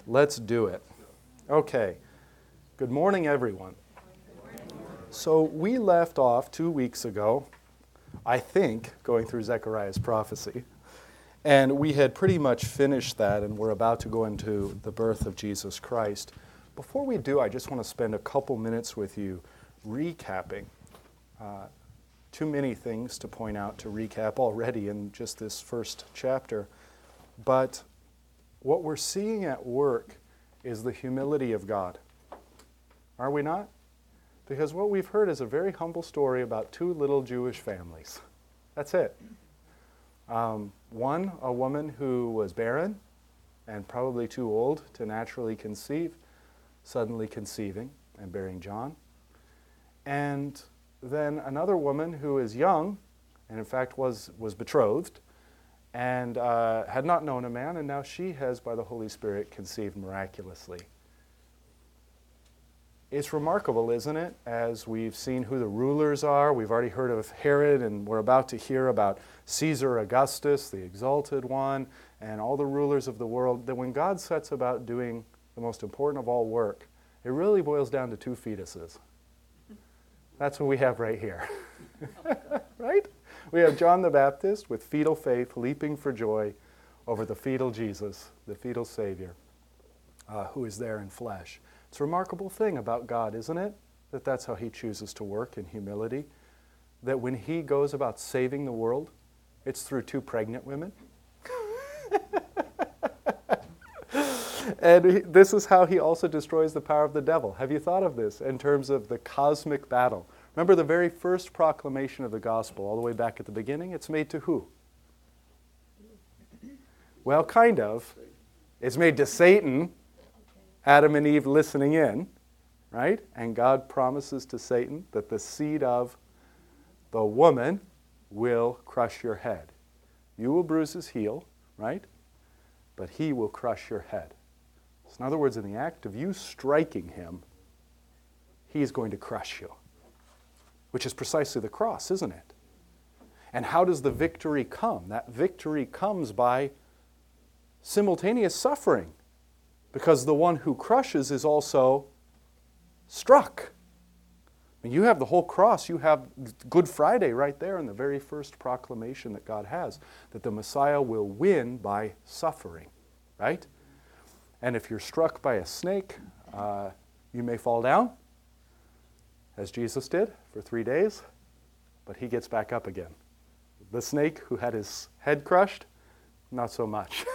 Let's do it. Okay. Good morning, everyone. So we left off 2 weeks ago, I think, going through Zechariah's prophecy. And we had pretty much finished that, and we're about to go into the birth of Jesus Christ. Before we do, I just want to spend a couple minutes with you recapping. Too many things to point out to recap already in just this first chapter. But what we're seeing at work is the humility of God. Are we not? Because what we've heard is a very humble story about two little Jewish families. That's it. One, a woman who was barren and probably too old to naturally conceive, suddenly conceiving and bearing John. And then another woman who is young, and in fact was betrothed, and had not known a man, and now she has, by the Holy Spirit, conceived miraculously. It's remarkable, isn't it? As we've seen who the rulers are, we've already heard of Herod, and we're about to hear about Caesar Augustus, the exalted one, and all the rulers of the world, that when God sets about doing the most important of all work, it really boils down to two fetuses. That's what we have right here. Right? We have John the Baptist with fetal faith leaping for joy over the fetal Jesus, the fetal Savior, who is there in flesh. It's a remarkable thing about God, isn't it? That that's how he chooses to work in humility. That when he goes about saving the world, it's through two pregnant women. And this is how he also destroys the power of the devil. Have you thought of this in terms of the cosmic battle? Remember the very first proclamation of the gospel, all the way back at the beginning? It's made to who? Well, kind of. It's made to Satan, Adam and Eve listening in, right? And God promises to Satan that the seed of the woman will crush your head. You will bruise his heel, right? But he will crush your head. So in other words, in the act of you striking him, he is going to crush you. Which is precisely the cross, isn't it? And how does the victory come? That victory comes by simultaneous suffering. Because the one who crushes is also struck. I mean, you have the whole cross. You have Good Friday right there in the very first proclamation that God has, that the Messiah will win by suffering, right? And if you're struck by a snake, you may fall down, as Jesus did for 3 days, but he gets back up again. The snake who had his head crushed, not so much.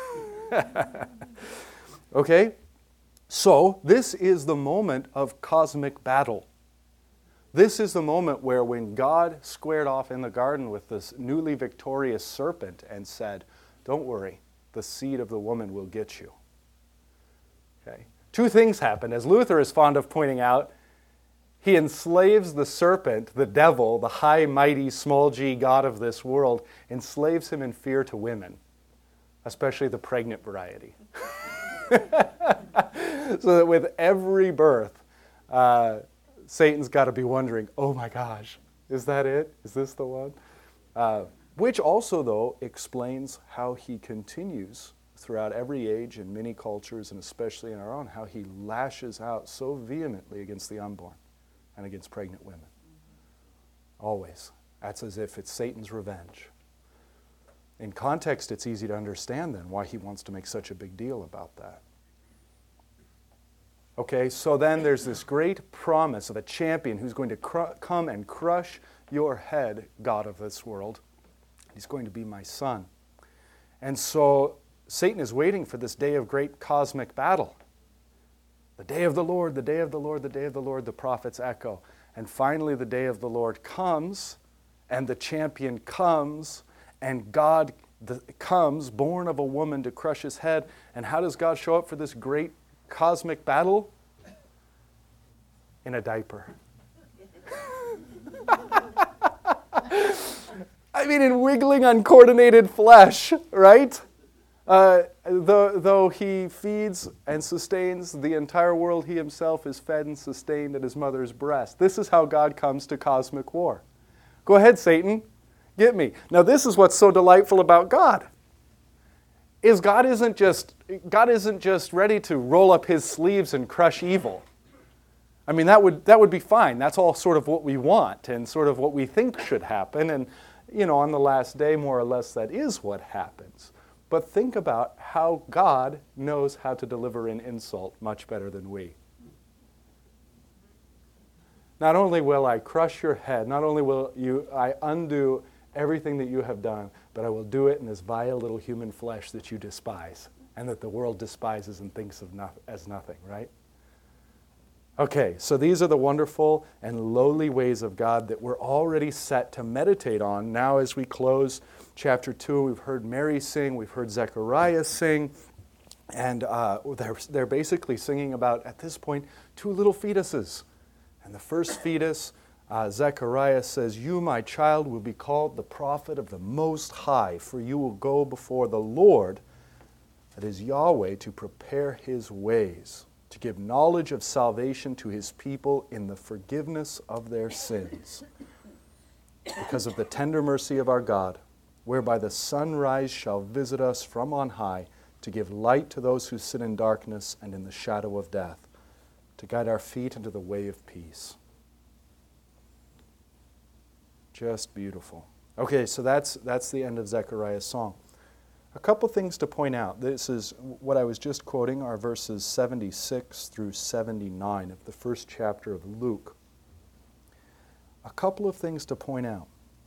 Okay? So this is the moment of cosmic battle. This is the moment where when God squared off in the garden with this newly victorious serpent and said, "Don't worry, the seed of the woman will get you." Okay? Two things happen. As Luther is fond of pointing out, he enslaves the serpent, the devil, the high, mighty, small g god of this world, enslaves him in fear to women, especially the pregnant variety. So that with every birth, Satan's got to be wondering, oh my gosh, is that it? Is this the one? Which also, though, explains how he continues throughout every age in many cultures, and especially in our own, how he lashes out so vehemently against the unborn and against pregnant women. Always. That's as if it's Satan's revenge. In context, it's easy to understand then why he wants to make such a big deal about that. Okay, so then there's this great promise of a champion who's going to come and crush your head, God of this world. He's going to be my son. And so Satan is waiting for this day of great cosmic battle. The day of the Lord, the day of the Lord, the day of the Lord, the prophets echo. And finally the day of the Lord comes, and the champion comes, and God comes, born of a woman, to crush his head. And how does God show up for this great cosmic battle? In a diaper. I mean, in wiggling, uncoordinated flesh, right? Though he feeds and sustains the entire world, he himself is fed and sustained at his mother's breast. This is how God comes to cosmic war. Go ahead, Satan. Get me. Now, this is what's so delightful about God. Is God isn't just God isn't just ready to roll up his sleeves and crush evil. I mean, that would be fine. That's all sort of what we want and sort of what we think should happen. And, on the last day, more or less, that is what happens. But think about how God knows how to deliver an insult much better than we. Not only will I crush your head, not only will I undo everything that you have done, but I will do it in this vile little human flesh that you despise and that the world despises and thinks of as nothing, right? Okay, so these are the wonderful and lowly ways of God that we're already set to meditate on. Now as we close chapter 2, we've heard Mary sing, we've heard Zechariah sing, and they're basically singing about, at this point, two little fetuses. And the first fetus, Zechariah says, "You, my child, will be called the prophet of the Most High, for you will go before the Lord, that is Yahweh, to prepare his ways, to give knowledge of salvation to his people in the forgiveness of their sins, because of the tender mercy of our God, whereby the sunrise shall visit us from on high, to give light to those who sit in darkness and in the shadow of death, to guide our feet into the way of peace." Just beautiful. Okay, so that's the end of Zechariah's song. A couple things to point out. This is what I was just quoting, are verses 76 through 79 of the first chapter of Luke. A couple of things to point out.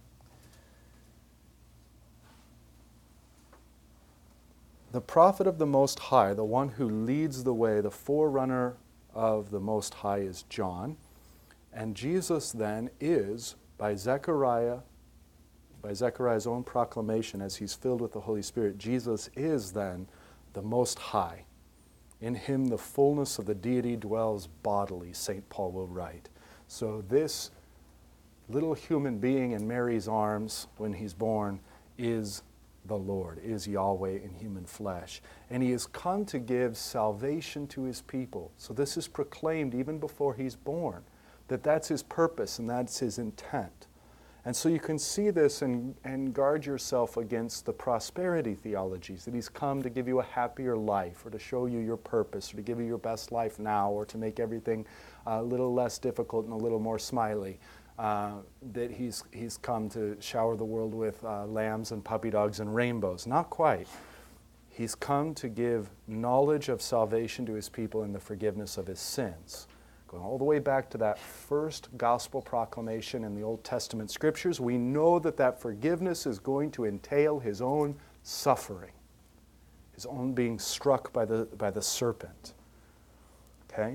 The prophet of the Most High, the one who leads the way, the forerunner of the Most High, is John. And Jesus then is, by Zechariah's own proclamation, as he's filled with the Holy Spirit, Jesus is then the Most High. In him the fullness of the deity dwells bodily, St. Paul will write. So this little human being in Mary's arms when he's born is the Lord, is Yahweh in human flesh. And he has come to give salvation to his people. So this is proclaimed even before he's born, that that's his purpose and that's his intent. And so you can see this and guard yourself against the prosperity theologies, that he's come to give you a happier life, or to show you your purpose, or to give you your best life now, or to make everything a little less difficult and a little more smiley. That he's come to shower the world with lambs and puppy dogs and rainbows. Not quite. He's come to give knowledge of salvation to his people in the forgiveness of his sins. Going all the way back to that first gospel proclamation in the Old Testament scriptures, we know that forgiveness is going to entail his own suffering, his own being struck by the serpent. Okay?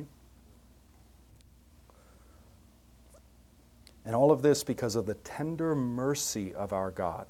And all of this because of the tender mercy of our God,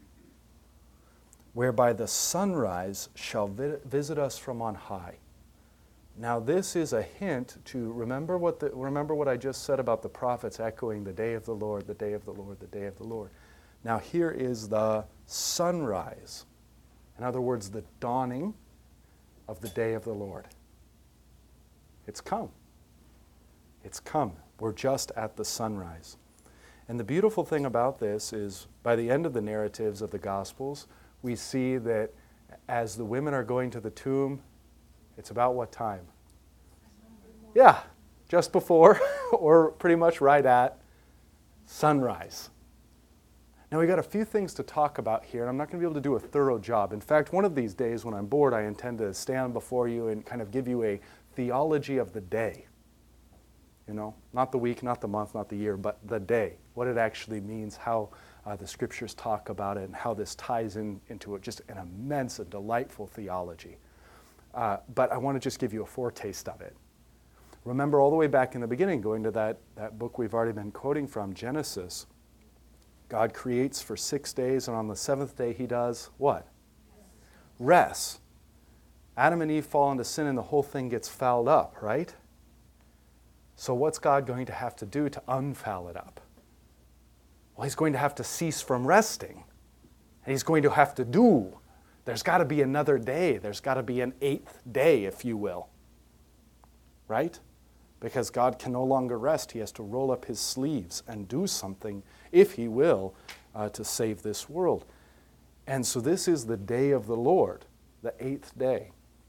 whereby the sunrise shall visit us from on high. Now this is a hint to remember what I just said about the prophets echoing the day of the Lord, the day of the Lord, the day of the Lord. Now here is the sunrise. In other words, the dawning of the day of the Lord. It's come. It's come. We're just at the sunrise. And the beautiful thing about this is, by the end of the narratives of the Gospels, we see that as the women are going to the tomb, it's about what time? Yeah, just before, or pretty much right at sunrise. Now, we got a few things to talk about here, and I'm not going to be able to do a thorough job. In fact, one of these days when I'm bored, I intend to stand before you and kind of give you a theology of the day. You know, not the week, not the month, not the year, but the day. What it actually means, how the scriptures talk about it, and how this ties into just an immense and delightful theology. But I want to just give you a foretaste of it. Remember all the way back in the beginning, going to that book we've already been quoting from, Genesis, God creates for 6 days, and on the seventh day he does what? Rest. Adam and Eve fall into sin and the whole thing gets fouled up, right? So what's God going to have to do to unfoul it up? Well, he's going to have to cease from resting. And he's going to have to do. There's got to be another day. There's got to be an eighth day, if you will. Right? Because God can no longer rest. He has to roll up his sleeves and do something, if he will, to save this world. And so this is the day of the Lord, the eighth day.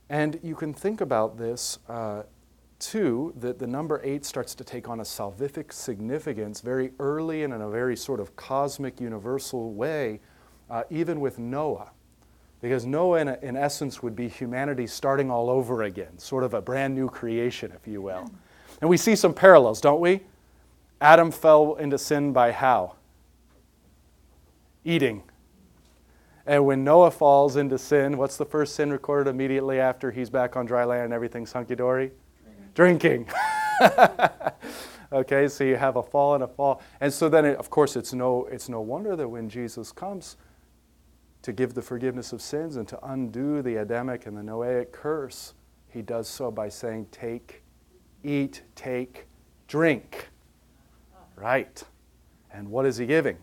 And you can think about this, too, that the number 8 starts to take on a salvific significance very early and in a very sort of cosmic, universal way, even with Noah. Because Noah, in essence, would be humanity starting all over again, sort of a brand new creation, if you will. And we see some parallels, don't we? Adam fell into sin by how? Eating. And when Noah falls into sin, what's the first sin recorded immediately after he's back on dry land and everything's hunky-dory? Drinking. Okay, so you have a fall and a fall. And so then, of course, it's no wonder that when Jesus comes to give the forgiveness of sins and to undo the Adamic and the Noahic curse, he does so by saying, take, eat, take, drink. Right. And what is he giving?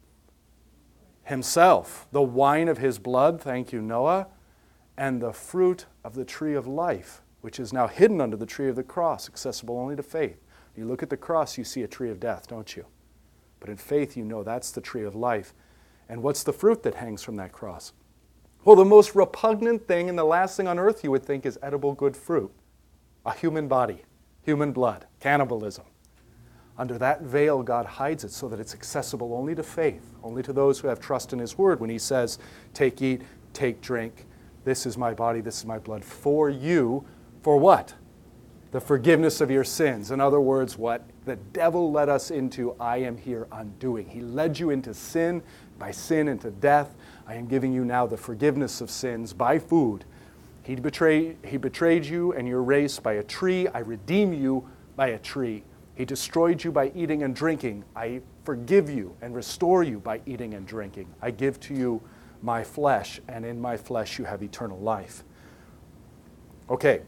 Himself, the wine of his blood, thank you, Noah, and the fruit of the tree of life, which is now hidden under the tree of the cross, accessible only to faith. You look at the cross, you see a tree of death, don't you? But in faith, you know that's the tree of life. And what's the fruit that hangs from that cross? Well, the most repugnant thing and the last thing on earth you would think is edible good fruit. A human body, human blood, cannibalism. Under that veil, God hides it so that it's accessible only to faith, only to those who have trust in His Word when He says, take, eat, take, drink. This is my body, this is my blood for you. For what? The forgiveness of your sins. In other words, what the devil led us into, I am here undoing. He led you into sin, by sin into death. I am giving you now the forgiveness of sins by food. He betrayed you and your race by a tree. I redeem you by a tree. He destroyed you by eating and drinking. I forgive you and restore you by eating and drinking. I give to you my flesh, and in my flesh you have eternal life. Okay.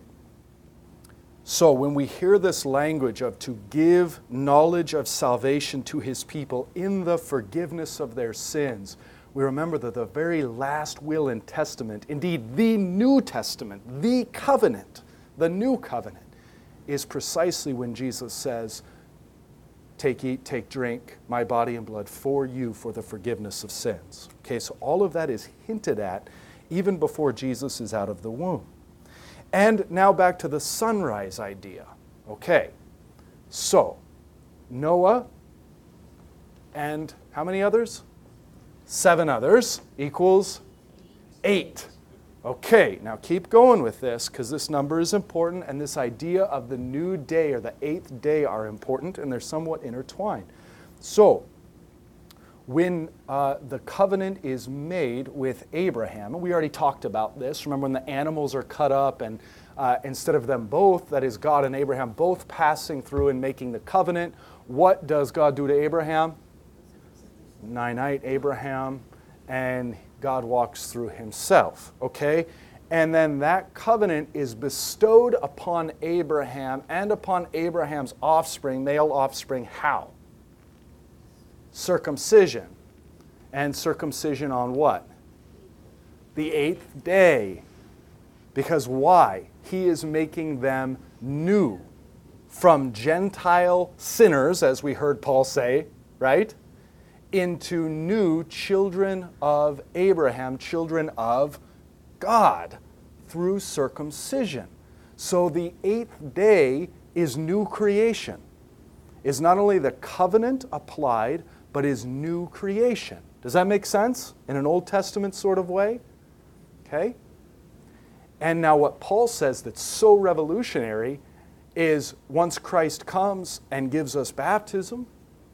So when we hear this language of to give knowledge of salvation to His people in the forgiveness of their sins, we remember that the very last will and testament, indeed the New Testament, the covenant, the new covenant, is precisely when Jesus says, take, eat, take, drink, my body and blood for you for the forgiveness of sins. Okay, so all of that is hinted at even before Jesus is out of the womb. And now back to the sunrise idea. Okay, so Noah and how many others? 7 others equals 8. Okay, now keep going with this because this number is important and this idea of the new day or the 8th day are important and they're somewhat intertwined. So, when the covenant is made with Abraham, and we already talked about this, remember when the animals are cut up and instead of them both, that is God and Abraham, both passing through and making the covenant, what does God do to Abraham? Nine-night Abraham, and God walks through Himself, okay? And then that covenant is bestowed upon Abraham and upon Abraham's offspring, male offspring, how? Circumcision. And circumcision on what? The 8th day. Because why? He is making them new from Gentile sinners, as we heard Paul say, right? Into new children of Abraham, children of God, through circumcision. So the 8th day is new creation. Is not only the covenant applied, but is new creation. Does that make sense? In an Old Testament sort of way? Okay? And now what Paul says that's so revolutionary is once Christ comes and gives us baptism,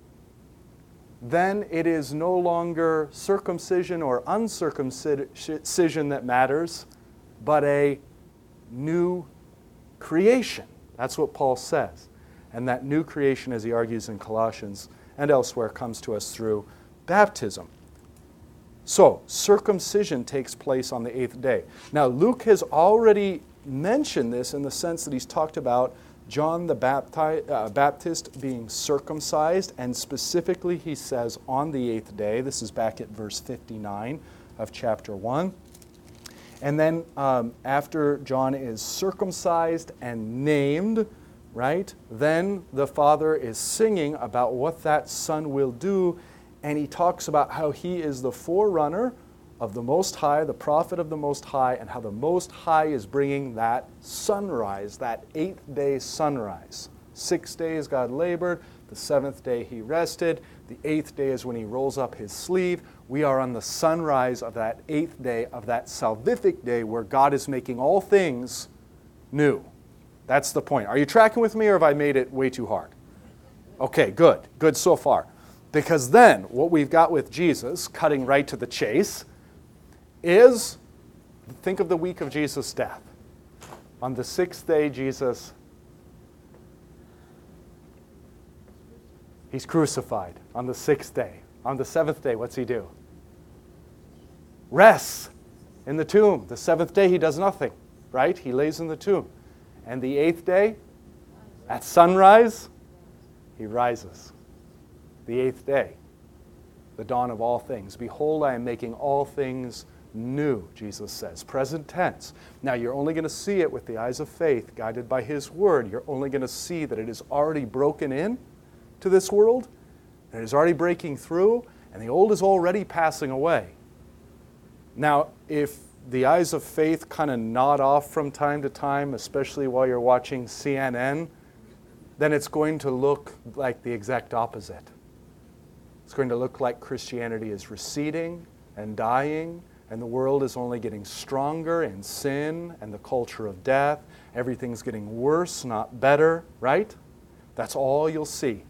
then it is no longer circumcision or uncircumcision that matters, but a new creation. That's what Paul says. And that new creation, as he argues in Colossians and elsewhere, comes to us through baptism. So, circumcision takes place on the 8th day. Now, Luke has already mentioned this in the sense that he's talked about John the Baptist being circumcised, and specifically he says on the 8th day, this is back at verse 59 of chapter 1. And then after John is circumcised and named, right, then the Father is singing about what that Son will do, and he talks about how he is the forerunner of the Most High, the prophet of the Most High, and how the Most High is bringing that sunrise, that 8th-day sunrise. 6 days God labored, the 7th day he rested, the 8th day is when he rolls up his sleeve. We are on the sunrise of that 8th day, of that salvific day where God is making all things new. That's the point. Are you tracking with me, or have I made it way too hard? Okay, good. Good so far. Because then, what we've got with Jesus, cutting right to the chase, is, think of the week of Jesus' death. On the 6th day, Jesus, he's crucified on the 6th day. On the 7th day, what's he do? Rests in the tomb. The 7th day, he does nothing, right? He lays in the tomb. And the 8th day, at sunrise, he rises. The 8th day, the dawn of all things. Behold, I am making all things new, Jesus says. Present tense. Now, you're only going to see it with the eyes of faith, guided by his word. You're only going to see that it is already broken in to this world, that it is already breaking through, and the old is already passing away. Now, if the eyes of faith kind of nod off from time to time, especially while you're watching CNN, then it's going to look like the exact opposite. It's going to look like Christianity is receding and dying, and the world is only getting stronger in sin and the culture of death. Everything's getting worse, not better, right? That's all you'll see.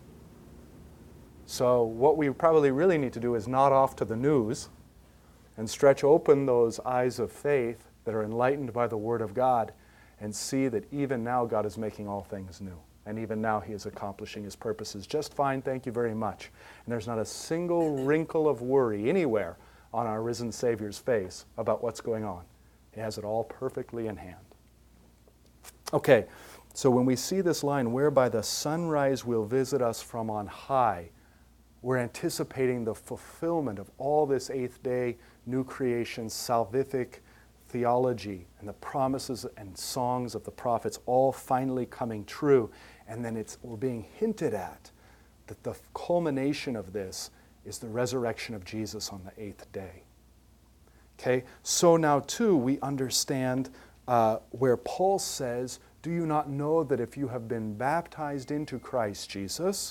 So what we probably really need to do is nod off to the news and stretch open those eyes of faith that are enlightened by the Word of God and see that even now God is making all things new. And even now he is accomplishing his purposes just fine, thank you very much. And there's not a single wrinkle of worry anywhere on our risen Savior's face about what's going on. He has it all perfectly in hand. Okay, so when we see this line, whereby the sunrise will visit us from on high, we're anticipating the fulfillment of all this 8th day new creation, salvific theology, and the promises and songs of the prophets all finally coming true. And then we're being hinted at that the culmination of this is the resurrection of Jesus on the 8th day. Okay, so now too we understand where Paul says, do you not know that if you have been baptized into Christ Jesus,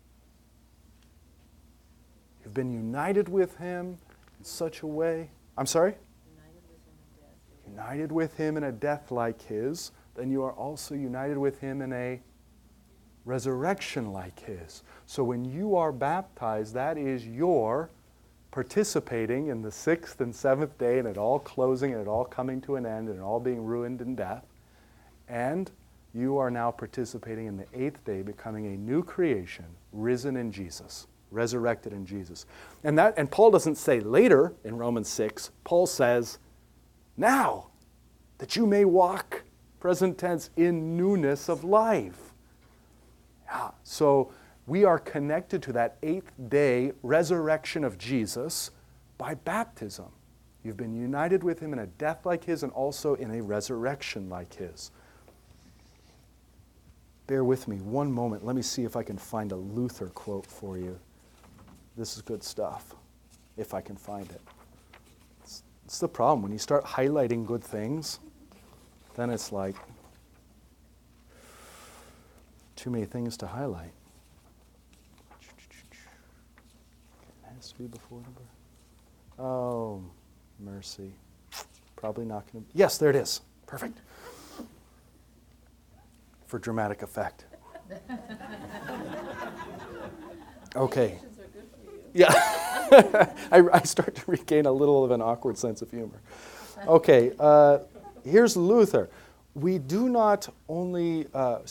you've been united with him in such a way, I'm sorry? United with him in a death like his, then you are also united with him in a resurrection like his. So when you are baptized, that is your participating in the 6th and 7th day, and it all closing, and it all coming to an end, and it all being ruined in death. And you are now participating in the 8th day, becoming a new creation, risen in Jesus, resurrected in Jesus. And Paul doesn't say later in Romans 6, Paul says, now that you may walk, present tense, in newness of life. Yeah, so we are connected to that 8th day resurrection of Jesus by baptism. You've been united with him in a death like his and also in a resurrection like his. Bear with me one moment. Let me see if I can find a Luther quote for you. This is good stuff, if I can find it. It's the problem. When you start highlighting good things, then it's like too many things to highlight. It has to be before number. Oh, mercy. Probably not going to. Yes, there it is. Perfect. For dramatic effect. Okay. Yeah. I start to regain a little of an awkward sense of humor. Okay, here's Luther. We not only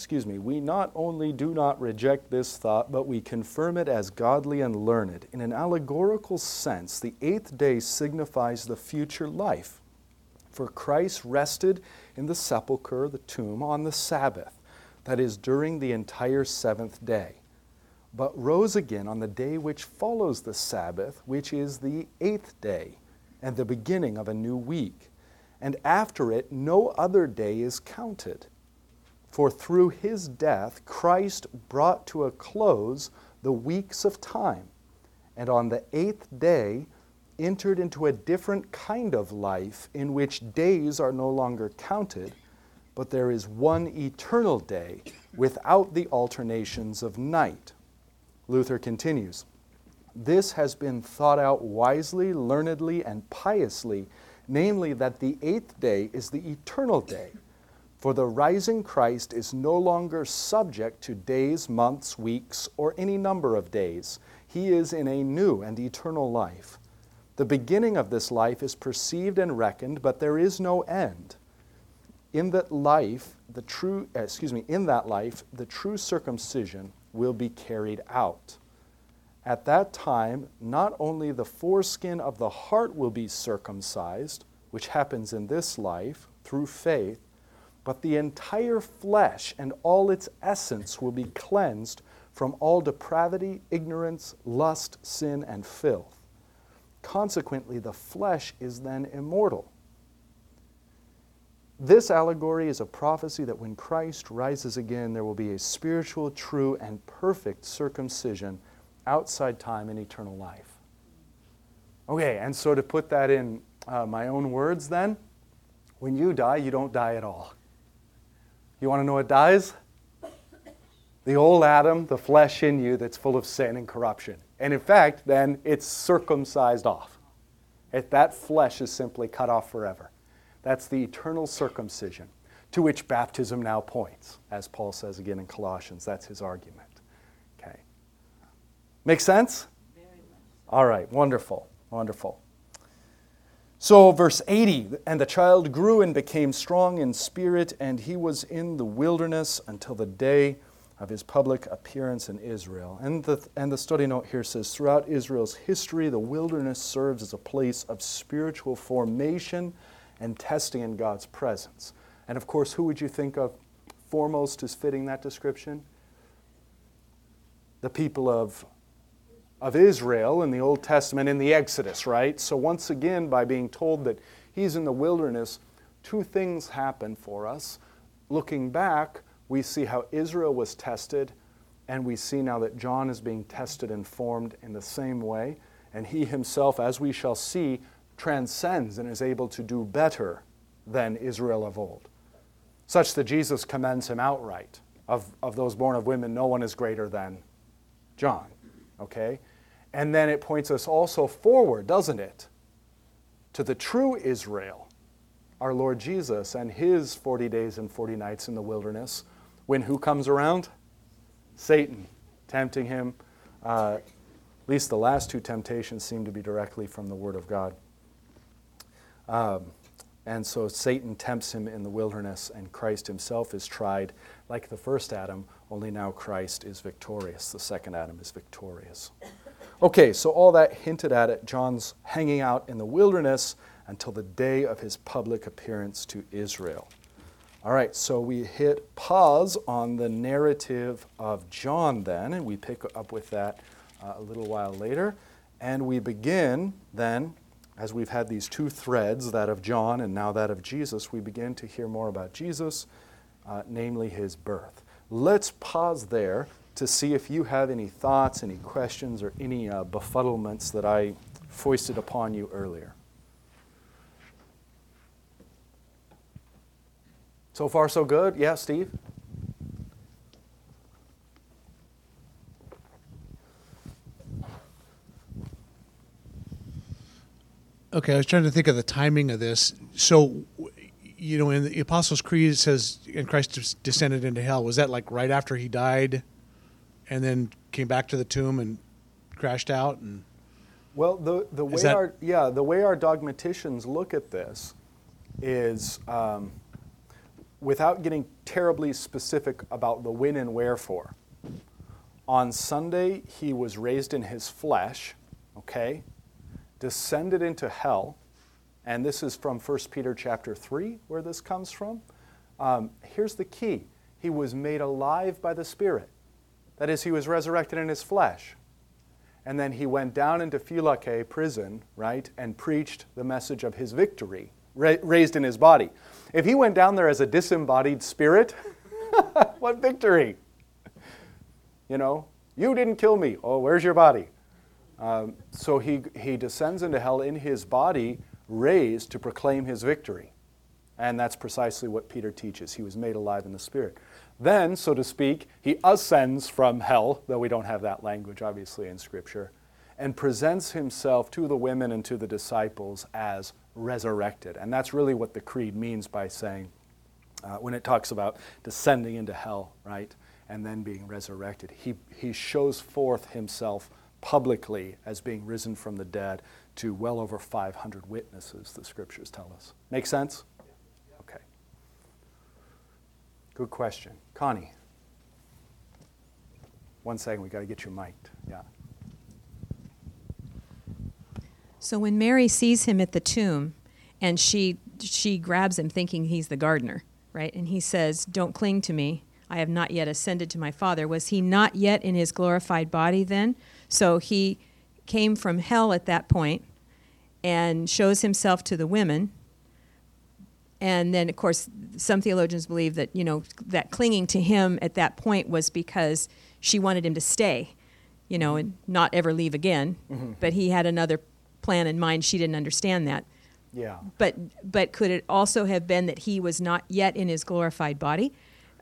do not reject this thought, but we confirm it as godly and learned. In an allegorical sense, the 8th day signifies the future life. For Christ rested in the sepulchre, the tomb, on the Sabbath, that is, during the entire 7th day, but rose again on the day which follows the Sabbath, which is the 8th day, and the beginning of a new week. And after it, no other day is counted. For through his death, Christ brought to a close the weeks of time. And on the 8th day, entered into a different kind of life in which days are no longer counted, but there is one eternal day without the alternations of night. Luther continues, this has been thought out wisely, learnedly, and piously, namely that the eighth day is the eternal day. For the rising Christ is no longer subject to days, months, weeks, or any number of days. He is in a new and eternal life. The beginning of this life is perceived and reckoned, but there is no end. In that life, the true circumcision will be carried out. At that time, not only the foreskin of the heart will be circumcised, which happens in this life through faith, but the entire flesh and all its essence will be cleansed from all depravity, ignorance, lust, sin, and filth. Consequently, the flesh is then immortal. This allegory is a prophecy that when Christ rises again, there will be a spiritual, true, and perfect circumcision outside time and eternal life. Okay, and so to put that in my own words then, when you die, you don't die at all. You want to know what dies? The old Adam, the flesh in you that's full of sin and corruption. And in fact, then it's circumcised off. That flesh is simply cut off forever. That's the eternal circumcision to which baptism now points, as Paul says again in Colossians. That's his argument. Okay. Make sense? Very much. All right, wonderful, wonderful. So verse 80, and the child grew and became strong in spirit, and he was in the wilderness until the day of his public appearance in Israel. And the study note here says, throughout Israel's history, the wilderness serves as a place of spiritual formation and testing in God's presence. And of course, who would you think of foremost as fitting that description? The people of Israel in the Old Testament in the Exodus, right? So once again, by being told that he's in the wilderness, two things happen for us. Looking back, we see how Israel was tested, and we see now that John is being tested and formed in the same way. And he himself, as we shall see, transcends and is able to do better than Israel of old, such that Jesus commends him outright. Of those born of women, no one is greater than John. Okay? And then it points us also forward, doesn't it, to the true Israel, our Lord Jesus and his 40 days and 40 nights in the wilderness, when who comes around? Satan, tempting him. At least the last two temptations seem to be directly from the Word of God. And so Satan tempts him in the wilderness, and Christ himself is tried like the first Adam, only now Christ is victorious. The second Adam is victorious. Okay, so all that hinted at it, John's hanging out in the wilderness until the day of his public appearance to Israel. All right, so we hit pause on the narrative of John then, and we pick up with that a little while later. And we begin then, as we've had these two threads, that of John and now that of Jesus, we begin to hear more about Jesus, namely his birth. Let's pause there to see if you have any thoughts, any questions, or any befuddlements that I foisted upon you earlier. So far, so good? Yeah, Steve? Okay, I was trying to think of the timing of this. So, you know, in the Apostles' Creed, it says, and Christ descended into hell. Was that like right after he died and then came back to the tomb and crashed out? And well, the way our dogmaticians look at this is, without getting terribly specific about the when and wherefore. On Sunday, he was raised in his flesh, okay? Descended into hell, and this is from 1 Peter chapter 3, where this comes from. Here's the key. He was made alive by the Spirit. That is, he was resurrected in his flesh. And then he went down into Phylake prison, right, and preached the message of his victory, raised in his body. If he went down there as a disembodied spirit, what victory? You know, you didn't kill me. Oh, where's your body? So he descends into hell in his body, raised to proclaim his victory. And that's precisely what Peter teaches. He was made alive in the Spirit. Then, so to speak, he ascends from hell, though we don't have that language, obviously, in Scripture, and presents himself to the women and to the disciples as resurrected. And that's really what the Creed means by saying, when it talks about descending into hell, right, and then being resurrected. He shows forth himself publicly as being risen from the dead to well over 500 witnesses, the Scriptures tell us. Make sense? Okay. Good question. Connie. 1 second, we got to get you mic'd. Yeah. So when Mary sees him at the tomb, and she grabs him thinking he's the gardener, right? And he says, "Don't cling to me. I have not yet ascended to my Father." Was he not yet in his glorified body then? So he came from hell at that point and shows himself to the women. And then, of course, some theologians believe that, that clinging to him at that point was because she wanted him to stay, and not ever leave again. Mm-hmm. But he had another plan in mind. She didn't understand that. Yeah. But could it also have been that he was not yet in his glorified body?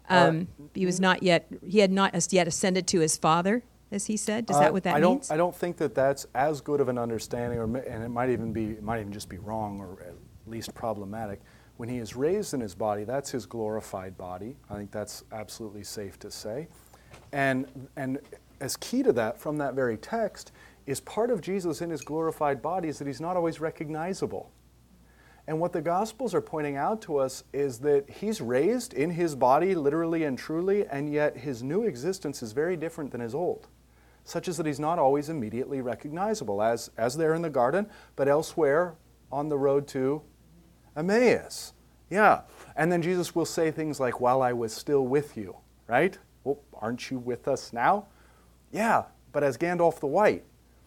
He had not yet ascended to his Father, as he said. Is that what that means? I don't think that that's as good of an understanding, and it might even just be wrong, or at least problematic. When he is raised in his body, that's his glorified body. I think that's absolutely safe to say. And as key to that, from that very text, is part of Jesus in his glorified body is that he's not always recognizable. And what the Gospels are pointing out to us is that he's raised in his body, literally and truly, and yet his new existence is very different than his old, such as that he's not always immediately recognizable, as there in the garden, but elsewhere on the road to Emmaus. Yeah. And then Jesus will say things like, "While I was still with you," right? Well, aren't you with us now? Yeah, but as Gandalf the White.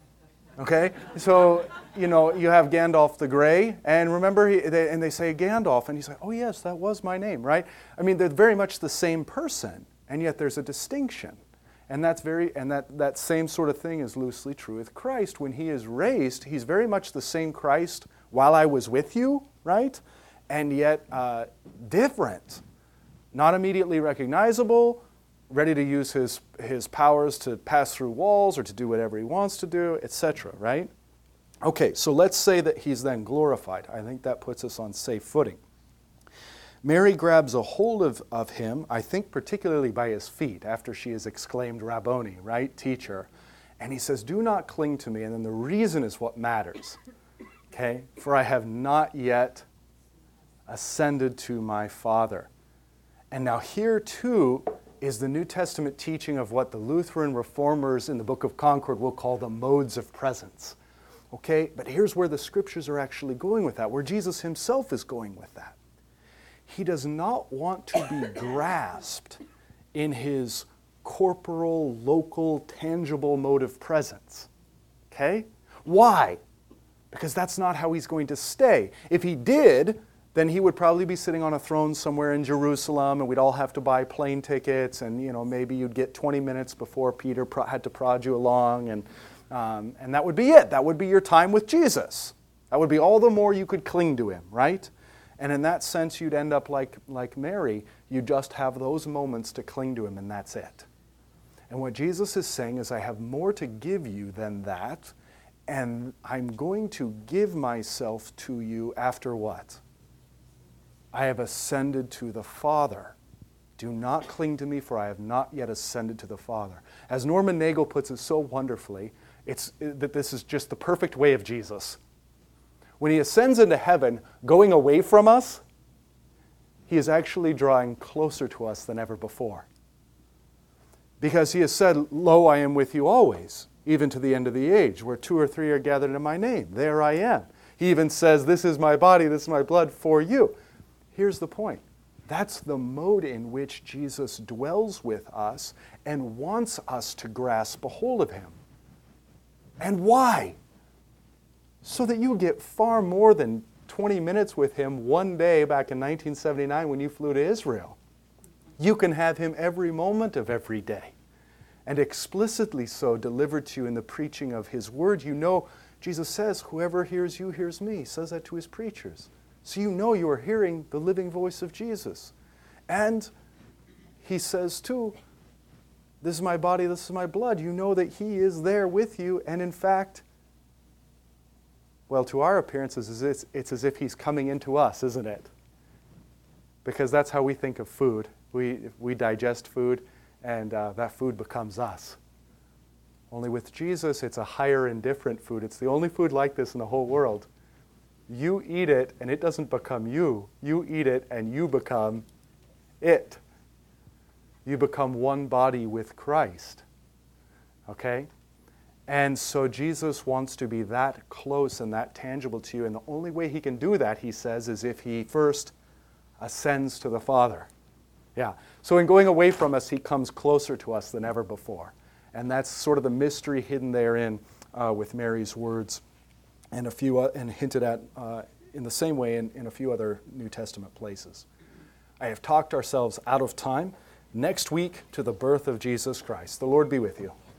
Okay? So, you have Gandalf the Gray, and remember, they say Gandalf, and he's like, "Oh yes, that was my name," right? I mean, they're very much the same person, and yet there's a distinction. And that same sort of thing is loosely true with Christ. When he is raised, he's very much the same Christ while I was with you, right? And yet different. Not immediately recognizable, ready to use his powers to pass through walls or to do whatever he wants to do, etc., right? Okay, so let's say that he's then glorified. I think that puts us on safe footing. Mary grabs a hold of him, I think particularly by his feet, after she has exclaimed, "Rabboni," right, teacher. And he says, "Do not cling to me." And then the reason is what matters. Okay? "For I have not yet ascended to my Father." And now here, too, is the New Testament teaching of what the Lutheran reformers in the Book of Concord will call the modes of presence. Okay? But here's where the Scriptures are actually going with that, where Jesus himself is going with that. He does not want to be grasped in his corporal, local, tangible mode of presence. Okay? Why? Because that's not how he's going to stay. If he did, then he would probably be sitting on a throne somewhere in Jerusalem, and we'd all have to buy plane tickets, and maybe you'd get 20 minutes before Peter had to prod you along, and that would be it. That would be your time with Jesus. That would be all the more you could cling to him, right? And in that sense, you'd end up like Mary. You just have those moments to cling to him, and that's it. And what Jesus is saying is, I have more to give you than that, and I'm going to give myself to you after what? I have ascended to the Father. Do not cling to me, for I have not yet ascended to the Father. As Norman Nagel puts it so wonderfully, that this is just the perfect way of Jesus. When he ascends into heaven, going away from us, he is actually drawing closer to us than ever before. Because he has said, "Lo, I am with you always, even to the end of the age, where 2 or 3 are gathered in my name. There I am." He even says, "This is my body, this is my blood for you." Here's the point. That's the mode in which Jesus dwells with us and wants us to grasp a hold of him. And why? So that you get far more than 20 minutes with him one day back in 1979 when you flew to Israel. You can have him every moment of every day. and explicitly so delivered to you in the preaching of his word. You know, Jesus says, whoever hears you hears me. He says that to his preachers. So you know you are hearing the living voice of Jesus. And he says too, this is my body, this is my blood. You know that he is there with you, and in fact, well, to our appearances, it's as if he's coming into us, isn't it? Because that's how we think of food. We digest food, and that food becomes us. Only with Jesus, it's a higher and different food. It's the only food like this in the whole world. You eat it, and it doesn't become you. You eat it, and you become it. You become one body with Christ. Okay? And so Jesus wants to be that close and that tangible to you. And the only way he can do that, he says, is if he first ascends to the Father. Yeah. So in going away from us, he comes closer to us than ever before. And that's sort of the mystery hidden therein with Mary's words and and hinted at in the same way in a few other New Testament places. I have talked ourselves out of time. Next week, to the birth of Jesus Christ. The Lord be with you.